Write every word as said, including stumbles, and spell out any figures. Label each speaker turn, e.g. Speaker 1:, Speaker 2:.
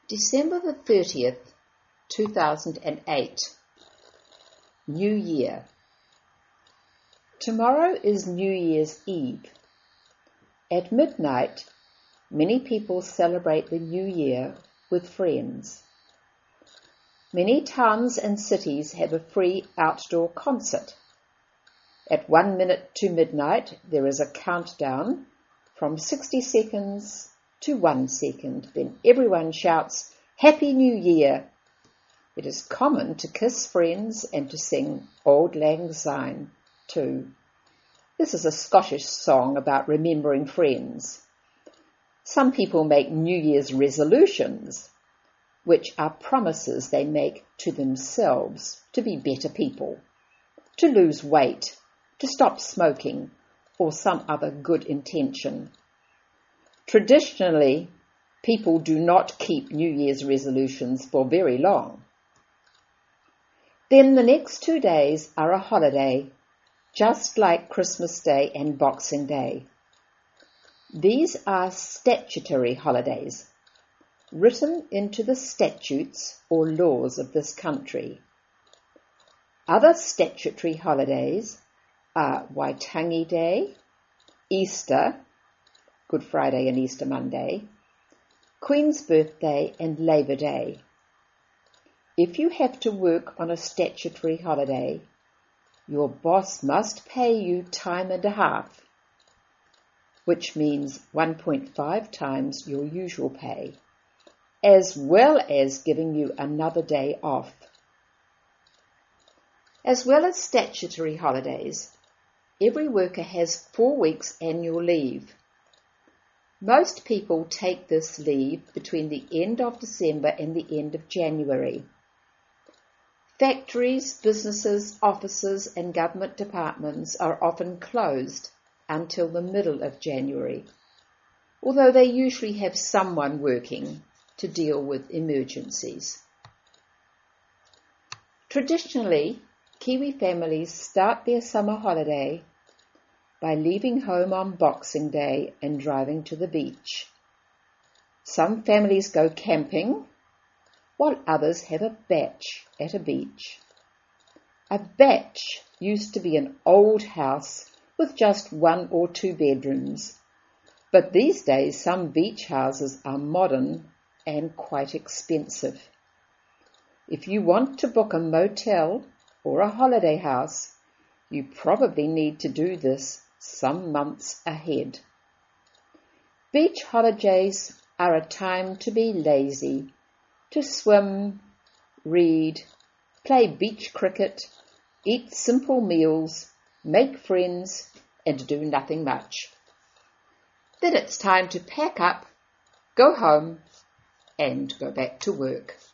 Speaker 1: December the thirtieth, two thousand eight. New Year. Tomorrow is New Year's Eve. At midnight, many people celebrate the New Year with friends. Many towns and cities have a free outdoor concert. At one minute to midnight, there is a countdown from sixty seconds to one second. Then everyone shouts, "Happy New Year!" It is common to kiss friends and to sing Auld Lang Syne too. This is a Scottish song about remembering friends. Some people make New Year's resolutions, which are promises they make to themselves to be better people, to lose weight, to stop smoking, or some other good intention. Traditionally, people do not keep New Year's resolutions for very long. Then the next two days are a holiday, just like Christmas Day and Boxing Day. These are statutory holidays, written into the statutes or laws of this country. Other statutory holidays are Waitangi Day, Easter, Good Friday and Easter Monday, Queen's Birthday and Labour Day. If you have to work on a statutory holiday, your boss must pay you time and a half, which means one point five times your usual pay, as well as giving you another day off. As well as statutory holidays, every worker has four weeks annual leave. Most people take this leave between the end of December and the end of January. Factories, businesses, offices and government departments are often closed until the middle of January, although they usually have someone working to deal with emergencies. Traditionally, Kiwi families start their summer holiday by leaving home on Boxing Day and driving to the beach. Some families go camping, while others have a batch at a beach. A batch used to be an old house with just one or two bedrooms, but these days some beach houses are modern and quite expensive. If you want to book a motel or a holiday house, you probably need to do this some months ahead. Beach holidays are a time to be lazy, to swim, read, play beach cricket, eat simple meals, make friends, and do nothing much. Then it's time to pack up, go home, and go back to work.